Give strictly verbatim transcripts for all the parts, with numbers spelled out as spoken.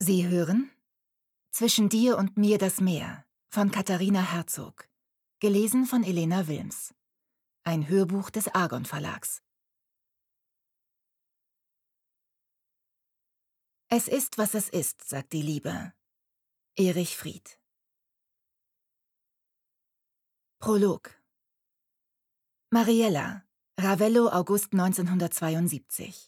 Sie hören »Zwischen dir und mir das Meer« von Katharina Herzog, gelesen von Elena Wilms. Ein Hörbuch des Argon Verlags. Es ist, was es ist, sagt die Liebe. Erich Fried. Prolog. Mariella, Ravello, August neunzehnhundertzweiundsiebzig.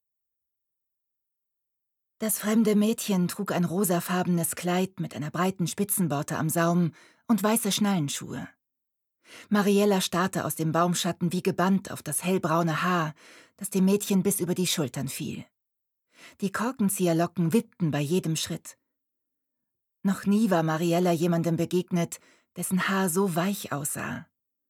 Das fremde Mädchen trug ein rosafarbenes Kleid mit einer breiten Spitzenborte am Saum und weiße Schnallenschuhe. Mariella starrte aus dem Baumschatten wie gebannt auf das hellbraune Haar, das dem Mädchen bis über die Schultern fiel. Die Korkenzieherlocken wippten bei jedem Schritt. Noch nie war Mariella jemandem begegnet, dessen Haar so weich aussah.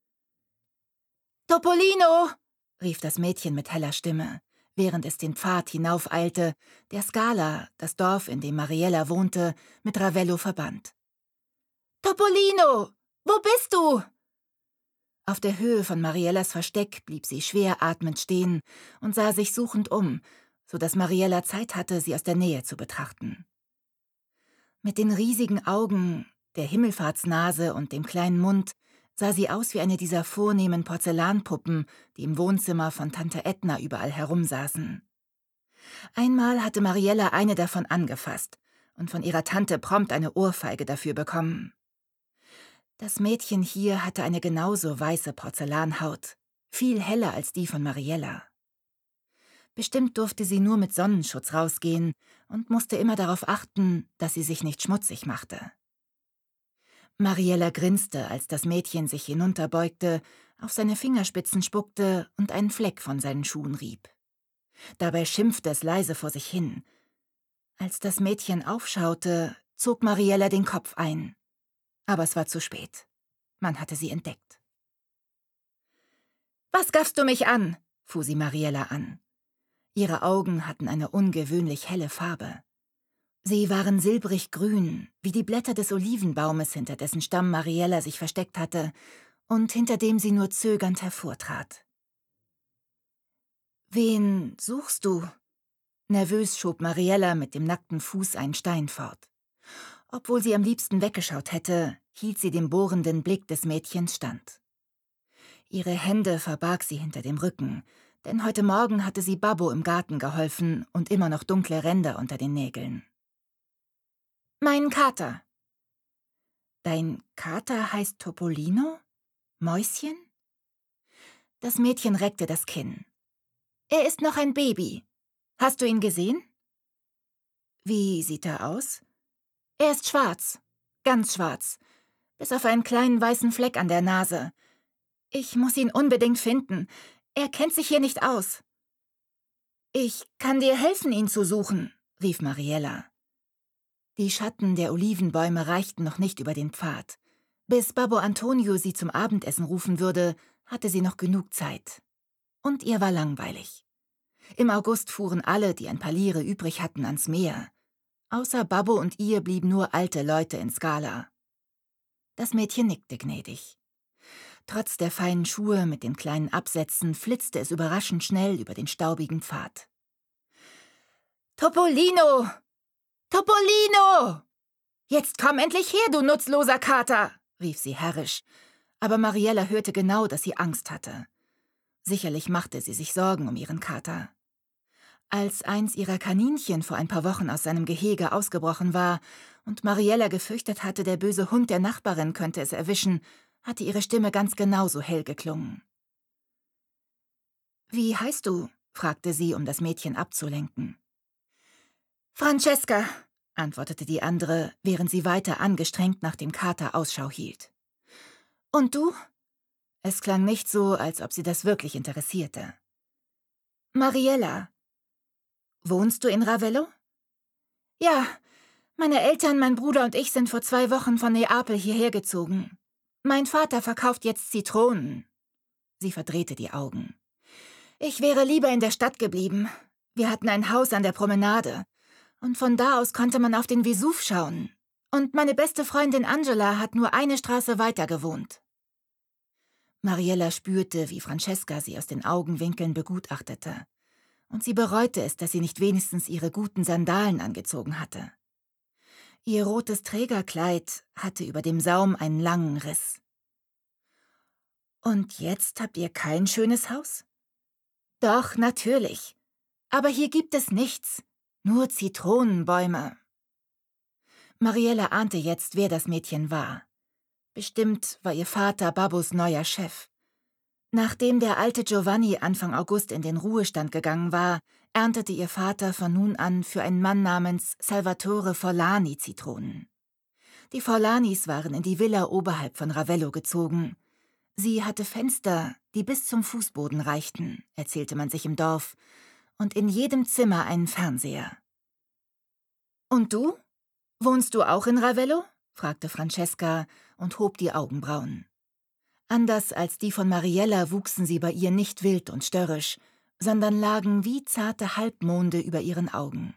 »Topolino!« rief das Mädchen mit heller Stimme, während es den Pfad hinaufeilte, der Scala, das Dorf, in dem Mariella wohnte, mit Ravello verband. »Topolino! Wo bist du?« Auf der Höhe von Mariellas Versteck blieb sie schwer atmend stehen und sah sich suchend um, so dass Mariella Zeit hatte, sie aus der Nähe zu betrachten. Mit den riesigen Augen, der Himmelfahrtsnase und dem kleinen Mund sah sie aus wie eine dieser vornehmen Porzellanpuppen, die im Wohnzimmer von Tante Edna überall herumsaßen. Einmal hatte Mariella eine davon angefasst und von ihrer Tante prompt eine Ohrfeige dafür bekommen. Das Mädchen hier hatte eine genauso weiße Porzellanhaut, viel heller als die von Mariella. Bestimmt durfte sie nur mit Sonnenschutz rausgehen und musste immer darauf achten, dass sie sich nicht schmutzig machte. Mariella grinste, als das Mädchen sich hinunterbeugte, auf seine Fingerspitzen spuckte und einen Fleck von seinen Schuhen rieb. Dabei schimpfte es leise vor sich hin. Als das Mädchen aufschaute, zog Mariella den Kopf ein. Aber es war zu spät. Man hatte sie entdeckt. »Was gaffst du mich an?« fuhr sie Mariella an. Ihre Augen hatten eine ungewöhnlich helle Farbe. Sie waren silbrig grün, wie die Blätter des Olivenbaumes, hinter dessen Stamm Mariella sich versteckt hatte und hinter dem sie nur zögernd hervortrat. »Wen suchst du?« Nervös schob Mariella mit dem nackten Fuß einen Stein fort. Obwohl sie am liebsten weggeschaut hätte, hielt sie dem bohrenden Blick des Mädchens stand. Ihre Hände verbarg sie hinter dem Rücken, denn heute Morgen hatte sie Babbo im Garten geholfen und immer noch dunkle Ränder unter den Nägeln. »Mein Kater.« »Dein Kater heißt Topolino? Mäuschen?« Das Mädchen reckte das Kinn. »Er ist noch ein Baby. Hast du ihn gesehen?« »Wie sieht er aus?« »Er ist schwarz, ganz schwarz, bis auf einen kleinen weißen Fleck an der Nase. Ich muss ihn unbedingt finden. Er kennt sich hier nicht aus.« »Ich kann dir helfen, ihn zu suchen«, rief Mariella. Die Schatten der Olivenbäume reichten noch nicht über den Pfad. Bis Babbo Antonio sie zum Abendessen rufen würde, hatte sie noch genug Zeit. Und ihr war langweilig. Im August fuhren alle, die ein paar Lire übrig hatten, ans Meer. Außer Babbo und ihr blieben nur alte Leute in Scala. Das Mädchen nickte gnädig. Trotz der feinen Schuhe mit den kleinen Absätzen flitzte es überraschend schnell über den staubigen Pfad. »Topolino! Topolino! Jetzt komm endlich her, du nutzloser Kater!« rief sie herrisch. Aber Mariella hörte genau, dass sie Angst hatte. Sicherlich machte sie sich Sorgen um ihren Kater. Als eins ihrer Kaninchen vor ein paar Wochen aus seinem Gehege ausgebrochen war und Mariella gefürchtet hatte, der böse Hund der Nachbarin könnte es erwischen, hatte ihre Stimme ganz genauso hell geklungen. »Wie heißt du?« fragte sie, um das Mädchen abzulenken. »Francesca«, antwortete die andere, während sie weiter angestrengt nach dem Kater Ausschau hielt. »Und du?« Es klang nicht so, als ob sie das wirklich interessierte. »Mariella.« »Wohnst du in Ravello?« »Ja, meine Eltern, mein Bruder und ich sind vor zwei Wochen von Neapel hierher gezogen. Mein Vater verkauft jetzt Zitronen.« Sie verdrehte die Augen. »Ich wäre lieber in der Stadt geblieben. Wir hatten ein Haus an der Promenade. Und von da aus konnte man auf den Vesuv schauen. Und meine beste Freundin Angela hat nur eine Straße weiter gewohnt.« Mariella spürte, wie Francesca sie aus den Augenwinkeln begutachtete. Und sie bereute es, dass sie nicht wenigstens ihre guten Sandalen angezogen hatte. Ihr rotes Trägerkleid hatte über dem Saum einen langen Riss. »Und jetzt habt ihr kein schönes Haus?« »Doch, natürlich. Aber hier gibt es nichts. Nur Zitronenbäume.« Mariella ahnte jetzt, wer das Mädchen war. Bestimmt war ihr Vater Babos neuer Chef. Nachdem der alte Giovanni Anfang August in den Ruhestand gegangen war, erntete ihr Vater von nun an für einen Mann namens Salvatore Forlani Zitronen. Die Forlanis waren in die Villa oberhalb von Ravello gezogen. Sie hatte Fenster, die bis zum Fußboden reichten, erzählte man sich im Dorf, und in jedem Zimmer einen Fernseher. »Und du? Wohnst du auch in Ravello?« fragte Francesca und hob die Augenbrauen. Anders als die von Mariella wuchsen sie bei ihr nicht wild und störrisch, sondern lagen wie zarte Halbmonde über ihren Augen.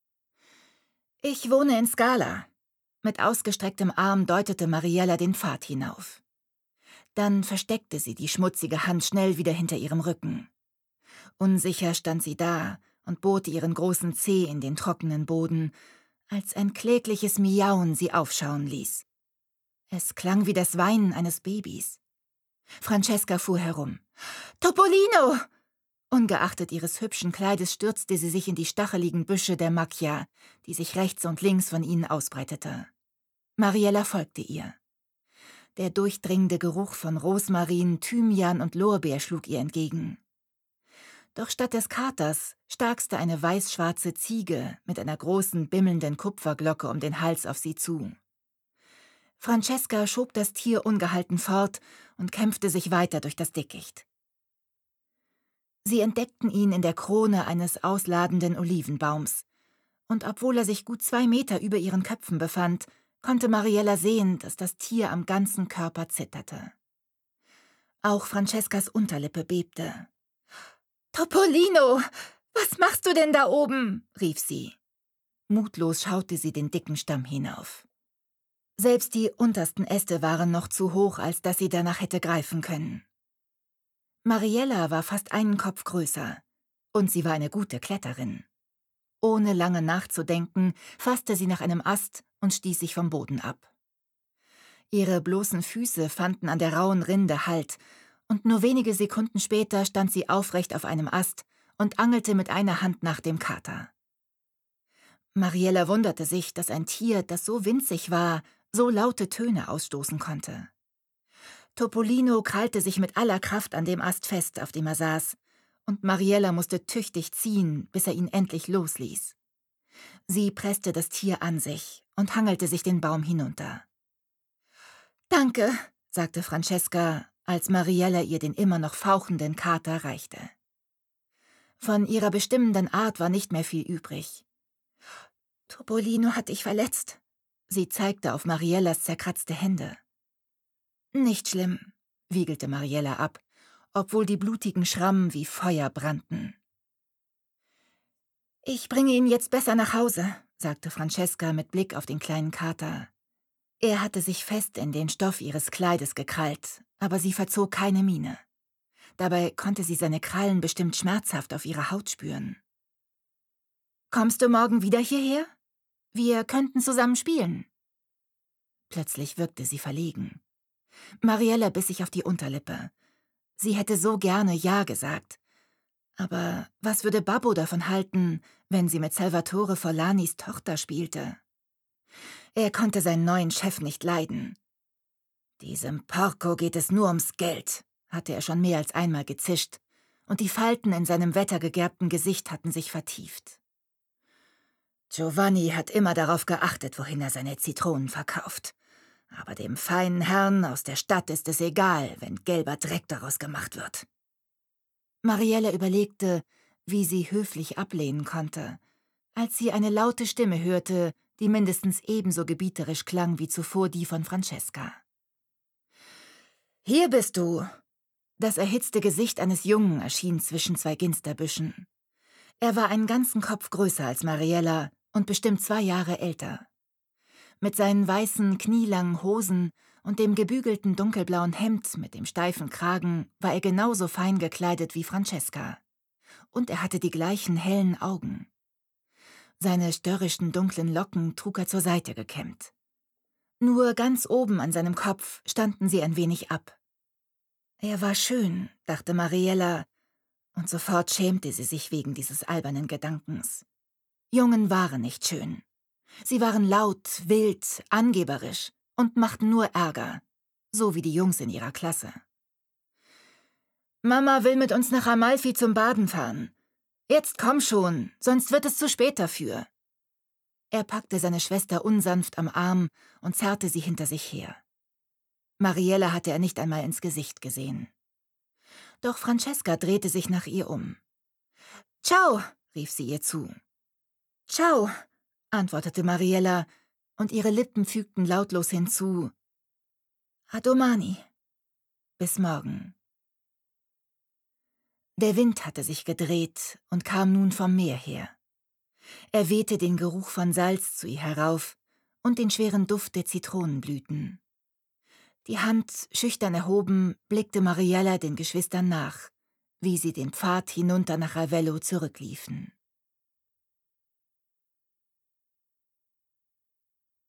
»Ich wohne in Scala.« Mit ausgestrecktem Arm deutete Mariella den Pfad hinauf. Dann versteckte sie die schmutzige Hand schnell wieder hinter ihrem Rücken. Unsicher stand sie da und bohrte ihren großen Zeh in den trockenen Boden, als ein klägliches Miauen sie aufschauen ließ. Es klang wie das Weinen eines Babys. Francesca fuhr herum. »Topolino!« Ungeachtet ihres hübschen Kleides stürzte sie sich in die stacheligen Büsche der Macchia, die sich rechts und links von ihnen ausbreitete. Mariella folgte ihr. Der durchdringende Geruch von Rosmarin, Thymian und Lorbeer schlug ihr entgegen. Doch statt des Katers starkste eine weißschwarze Ziege mit einer großen, bimmelnden Kupferglocke um den Hals auf sie zu. Francesca schob das Tier ungehalten fort und kämpfte sich weiter durch das Dickicht. Sie entdeckten ihn in der Krone eines ausladenden Olivenbaums, und obwohl er sich gut zwei Meter über ihren Köpfen befand, konnte Mariella sehen, dass das Tier am ganzen Körper zitterte. Auch Francescas Unterlippe bebte. »Topolino, was machst du denn da oben?« rief sie. Mutlos schaute sie den dicken Stamm hinauf. Selbst die untersten Äste waren noch zu hoch, als dass sie danach hätte greifen können. Mariella war fast einen Kopf größer, und sie war eine gute Kletterin. Ohne lange nachzudenken, fasste sie nach einem Ast und stieß sich vom Boden ab. Ihre bloßen Füße fanden an der rauen Rinde Halt, und nur wenige Sekunden später stand sie aufrecht auf einem Ast und angelte mit einer Hand nach dem Kater. Mariella wunderte sich, dass ein Tier, das so winzig war, so laute Töne ausstoßen konnte. Topolino krallte sich mit aller Kraft an dem Ast fest, auf dem er saß, und Mariella musste tüchtig ziehen, bis er ihn endlich losließ. Sie presste das Tier an sich und hangelte sich den Baum hinunter. »Danke«, sagte Francesca, als Mariella ihr den immer noch fauchenden Kater reichte. Von ihrer bestimmenden Art war nicht mehr viel übrig. »Topolino hat dich verletzt«, sie zeigte auf Mariellas zerkratzte Hände. »Nicht schlimm«, wiegelte Mariella ab, obwohl die blutigen Schrammen wie Feuer brannten. »Ich bringe ihn jetzt besser nach Hause«, sagte Francesca mit Blick auf den kleinen Kater. Er hatte sich fest in den Stoff ihres Kleides gekrallt, aber sie verzog keine Miene. Dabei konnte sie seine Krallen bestimmt schmerzhaft auf ihrer Haut spüren. »Kommst du morgen wieder hierher? Wir könnten zusammen spielen.« Plötzlich wirkte sie verlegen. Mariella biss sich auf die Unterlippe. Sie hätte so gerne Ja gesagt. Aber was würde Babbo davon halten, wenn sie mit Salvatore Forlanis Tochter spielte? Er konnte seinen neuen Chef nicht leiden. »Diesem Porco geht es nur ums Geld«, hatte er schon mehr als einmal gezischt, und die Falten in seinem wettergegerbten Gesicht hatten sich vertieft. »Giovanni hat immer darauf geachtet, wohin er seine Zitronen verkauft. Aber dem feinen Herrn aus der Stadt ist es egal, wenn gelber Dreck daraus gemacht wird.« Mariella überlegte, wie sie höflich ablehnen konnte, als sie eine laute Stimme hörte, die mindestens ebenso gebieterisch klang wie zuvor die von Francesca. »Hier bist du!« Das erhitzte Gesicht eines Jungen erschien zwischen zwei Ginsterbüschen. Er war einen ganzen Kopf größer als Mariella und bestimmt zwei Jahre älter. Mit seinen weißen, knielangen Hosen und dem gebügelten dunkelblauen Hemd mit dem steifen Kragen war er genauso fein gekleidet wie Francesca. Und er hatte die gleichen hellen Augen. Seine störrischen dunklen Locken trug er zur Seite gekämmt. Nur ganz oben an seinem Kopf standen sie ein wenig ab. Er war schön, dachte Mariella, und sofort schämte sie sich wegen dieses albernen Gedankens. Jungen waren nicht schön. Sie waren laut, wild, angeberisch und machten nur Ärger, so wie die Jungs in ihrer Klasse. »Mama will mit uns nach Amalfi zum Baden fahren. Jetzt komm schon, sonst wird es zu spät dafür.« Er packte seine Schwester unsanft am Arm und zerrte sie hinter sich her. Mariella hatte er nicht einmal ins Gesicht gesehen. Doch Francesca drehte sich nach ihr um. »Ciao«, rief sie ihr zu. »Ciao«, antwortete Mariella, und ihre Lippen fügten lautlos hinzu. »A domani«, bis morgen. Der Wind hatte sich gedreht und kam nun vom Meer her. Er wehte den Geruch von Salz zu ihr herauf und den schweren Duft der Zitronenblüten. Die Hand schüchtern erhoben, blickte Mariella den Geschwistern nach, wie sie den Pfad hinunter nach Ravello zurückliefen.